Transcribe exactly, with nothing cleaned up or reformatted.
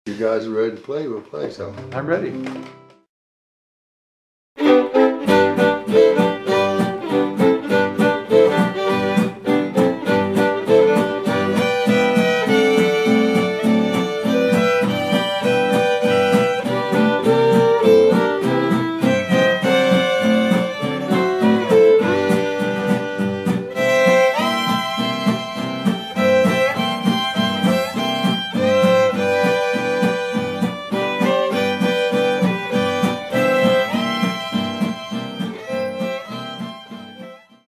You guys are ready to play, we'll play, so. I'm ready.